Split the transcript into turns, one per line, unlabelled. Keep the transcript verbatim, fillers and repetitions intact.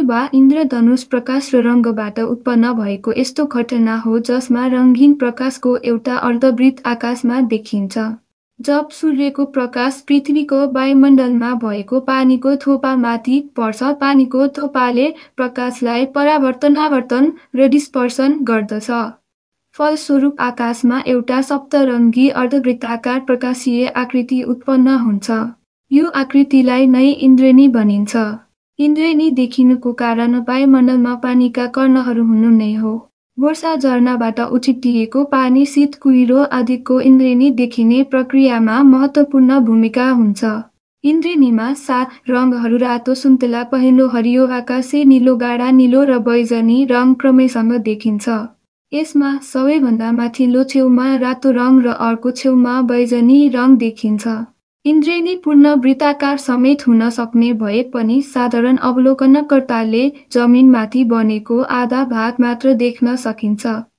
वा इन्द्रधनुष प्रकाश र रङ्गबाट उत्पन्न भएको यस्तो घटना हो जसमा रङ्गीन प्रकाशको एउटा अर्धवृत्त आकाशमा देखिन्छ। जब सूर्यको प्रकाश पृथ्वीको वायुमण्डलमा भएको पानीको थोपामाथि पर्छ, पानीको थोपाले प्रकाशलाई परावर्तन, आवर्तन र डिस्पर्सन गर्दछ। फलस्वरूप आकाशमा एउटा सप्तरङ्गी अर्धवृत्ताकार प्रकाशीय आकृति उत्पन्न हुन्छ। यो आकृतिलाई नै इन्द्रेणी भनिन्छ। इन्द्रेणी देखिनुको कारण वायुमण्डलमा पानीका कणहरू हुनु नै हो। वर्षा झरनाबाट उछिट्टिएको पानी, शीत कुहिरो आदिको इन्द्रेणी देखिने प्रक्रियामा महत्त्वपूर्ण भूमिका हुन्छ। इन्द्रेणीमा सात रङहरू रातो, सुन्तला, पहेँलो, हरियो, आकाशे नीलो, गाढा नीलो र बैजनी रङ क्रमैसँग देखिन्छ। यसमा सबैभन्दा माथिल्लो छेउमा रातो रङ र अर्को छेउमा बैजनी रङ देखिन्छ। इन्द्रेणी पूर्ण वृत्ताकार समेत हुन सक्ने भए पनि साधारण अवलोकनकर्ताले जमिनमाथि बनेको आधा भाग मात्र देख्न सकिन्छ।